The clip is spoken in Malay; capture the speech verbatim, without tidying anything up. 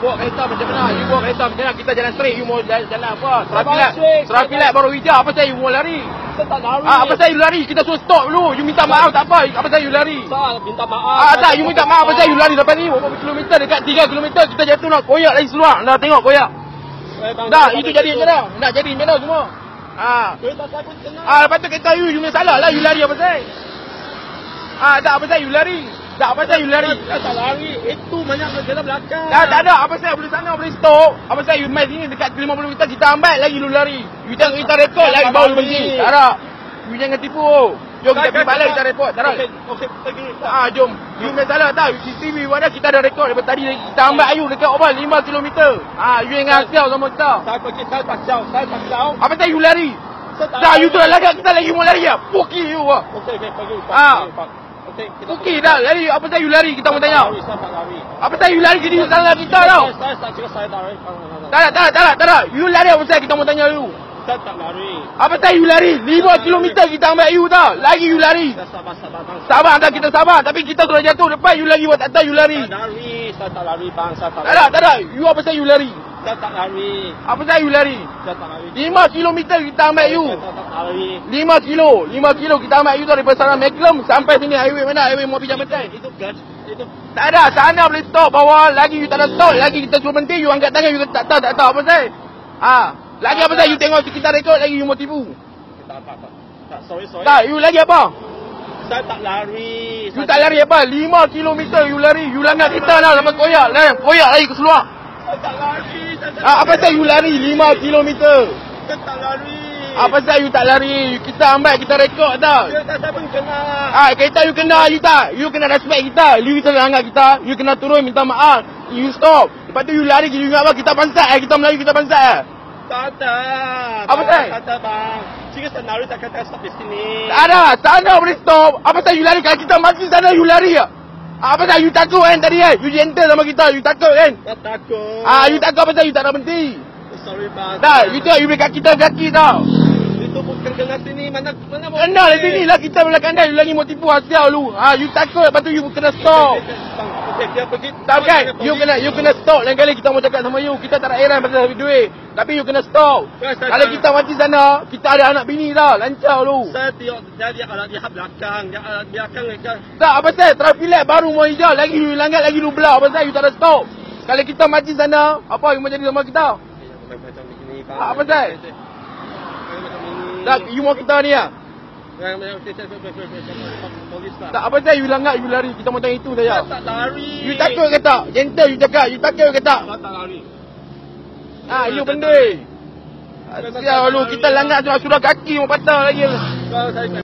bawa kereta macam mana? You bawa kereta macam mana? Kita jalan straight, you mau jalan, jalan apa? Serapilat. Serapilat baru hijau. Apa saya you mau lari? Saya tak lari. Ah, apa saya you lari? Kita suruh stop dulu. You minta maaf tak apa. Apa saya you lari? Saya minta maaf. Ah, tak, you minta maaf. Apa saya you lari lepas ni? Berapa kilometer dekat tiga kilometer kita jatuh nak koyak lagi seluar. Dah tengok koyak. Dah, itu jadi macam mana? Nak jadi macam mana semua? Ah. Kereta saya pun kena. Ah, lepas tu kereta you, you punya salah lah. You lari apa saya? Ah, tak, apa saya you lari? Tak, apa saya you lari? Saya tak lari. Itu banyak kereta belakang. Tak, tak ada. Apa saya boleh sana, boleh stop. Apa saya you main sini dekat lima puluh meter kita ambil lagi you lari. You jangan kita rekod lagi baru you berhenti. Tak ada. You jangan tipu. Jom kita pergi balik kita rekod. Tak ada. Okey, okey, pergi. Ah, jom. You punya salah tak? C C T V mana kita dah rekod daripada tadi kita ambil you dekat apa lima kilometer. Ah, you yang hasil sama kita. Saya pergi, saya tak jauh, saya tak jauh. Apa saya you lari? Saya tak Tak, lari. you tu dah lagak kita lagi mau lari ya. Puki you ah. Okey, okey, pergi. Pak. Ah. Pergi, Pak. Okey, kita Puki dah. Lari apa saya you lari kita mau tanya. Lari, saya tak lari. Apa saya you lari gini salah kita tau. Saya, saya tak cakap saya tak lari. Tak ada, tak ada, tak ada, tak ada. You lari apa saya kita mau tanya you. Saya tak lari. Apa saya you lari? lima kilometer kita ambil you tau. Lagi you lari. Saya sabar, sabar, bang. Sabar dah kita sabar. Tapi kita sudah jatuh depan you lagi buat tak tahu you lari. Saya tak lari, saya tak lari, bang. Saya tak Tak ada, tak ada. You apa saya you lari? Saya tak lari. Apa saya you lari? Saya tak lari. lima kilometer kita ambil you. Saya tak lari. lima kilo. lima kilo kita ambil you daripada sana Meklem sampai sini highway mana? Highway mau pinjam betul. Itu gas. Itu Tak ada. Sana boleh stop bawah. Lagi you tak ada stop. Lagi kita suruh berhenti. You angkat tangan. You tak tahu, tak tahu apa saya. Ah, lagi apa saya? You tengok kita rekod lagi you mau tipu. tak, tak, tak. Tak, sorry, sorry. Tak, you lagi apa? Saya tak lari. You tak lari apa? lima kilometer you lari. You langgar kita dah sampai koyak. Lah, koyak lagi ke seluar. Saya tak lari. Saya tak Ah, apa saya you lari lima kilometer? Saya tak lari. Apa saya you tak lari? Kita ambil, kita rekod tau. Kereta saya pun kena. Ah, kereta you kena, you tak. You kena respect kita. You kita langgar kita. You kena turun minta maaf. You stop. Lepas tu you lari, you ingat apa? Kita bansat eh. Kita Melayu, kita bansat eh. Tak ada. Apa saya? Tak ada, bang. Jika saya lari, saya kata stop di sini. Tak ada. Sana boleh stop. Apa saya you lari? Kalau kita masih sana, you lari ya. Apa saya you takut kan tadi kan? You gentle sama kita. You takut kan? Tak takut. Ah, you takut apa saya? You tak nak berhenti. Sorry, bang. Tak, you tengok you boleh kaki kita kaki tau. Itu bukan kena sini. Mana mana mau. Kena di sini lah kita belakang dia. You lagi mau tipu hasil lu. Ah, you takut. Lepas tu you kena stop. Bang, okey, dia pergi. Tak kan? You kena you kena stop. Lain kali kita mau cakap sama you. Kita tak nak heran pasal duit. Tapi you kena stop. Ya, saya Kalau tak- kita mati sana, kita ada anak bini tau. Lancar lu. Saya tengok dia dia ada di belakang. Dia ada di belakang kan. Tak, apa saya? Traffic light baru mau hijau. Lagi you langgar, lagi you belah. Apa saya? You tak ada stop. Kalau kita mati sana, apa yang mau jadi sama kita? Macam begini, bang. Ah, apa saya? Macam ini. Tak, you mau kita ni lah. Yang yang saya saya saya polis lah. Tak, apa saya? You langgar, you lari. Kita mau tanya itu Saya saja. tak lari. You takut ke tak? Gentle you cakap. You takut ke tak? Saya tak lari. Ah, you benda. Sial lu, kita langgar sudah kaki mau patah lagi. Kalau saya